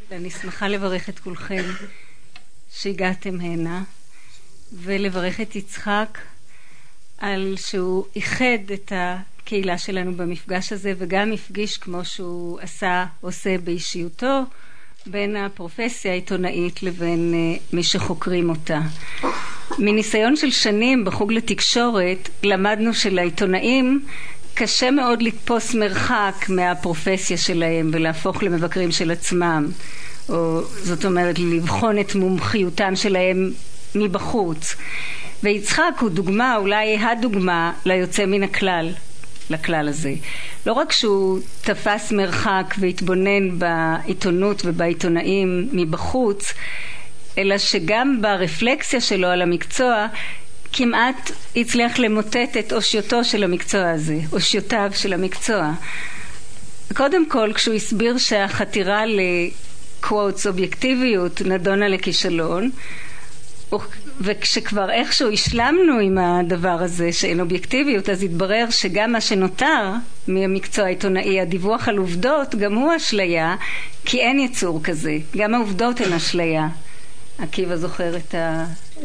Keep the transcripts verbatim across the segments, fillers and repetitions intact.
אני שמחה לברך את כולכם שהגעתם הנה, ולברך את יצחק על שהוא איחד את הקהילה שלנו במפגש הזה, וגם הפגיש כמו שהוא עשה, עושה באישיותו, בין הפרופסיה העיתונאית לבין מי שחוקרים אותה. מניסיון של שנים בחוג לתקשורת למדנו שלעיתונאים קשה מאוד לתפוס מרחק מהפרופסיה שלהם ולהפוך למבקרים של עצמם, או זאת אומרת לבחון את מומחיותם שלהם מבחוץ. ויצחק הוא דוגמה, אולי הדוגמה ליוצא מן הכלל, לכלל הזה. לא רק שהוא תפס מרחק והתבונן בעיתונות ובעיתונאים מבחוץ, אלא שגם ברפלקסיה שלו על המקצוע כמעט הצליח למוטט את אושיותו של המקצוע הזה, אושיותיו של המקצוע. קודם כל, כשהוא הסביר שהחתירה לקוואטס אובייקטיביות נדונה לכישלון, וכשכבר איכשהו השלמנו עם הדבר הזה שאין אובייקטיביות, אז התברר שגם מה שנותר מהמקצוע העיתונאי, הדיווח על עובדות, גם הוא אשליה, כי אין יצור כזה. גם העובדות הן אשליה. עקיבא זוכר את ה...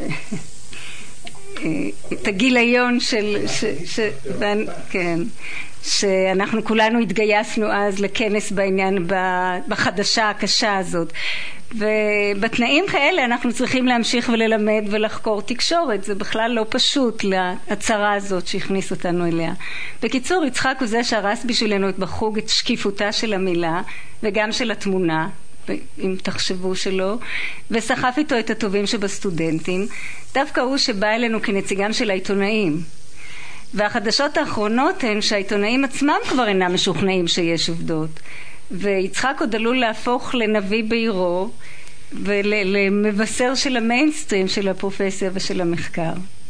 את הגיליון של... ש... ש... כן. שאנחנו כולנו התגייסנו אז לכנס בעניין, בחדשה הקשה הזאת. ובתנאים כאלה אנחנו צריכים להמשיך וללמד ולחקור תקשורת. זה בכלל לא פשוט להצהרה הזאת שהכניס אותנו אליה. בקיצור, יצחק הוא זה שהרס בשבילנו את בחוג את שקיפותה של המילה וגם של התמונה, אם תחשבו שלא, וסחף איתו את הטובים שבסטודנטים. דווקא הוא שבא אלינו כנציגם של העיתונאים. והחדשות האחרונות הן שהעיתונאים עצמם כבר אינם משוכנעים שיש עובדות. ויצחק עוד עלול להפוך לנביא בעירו ולמבשר של המיינסטרים של הפרופסיה ושל המחקר.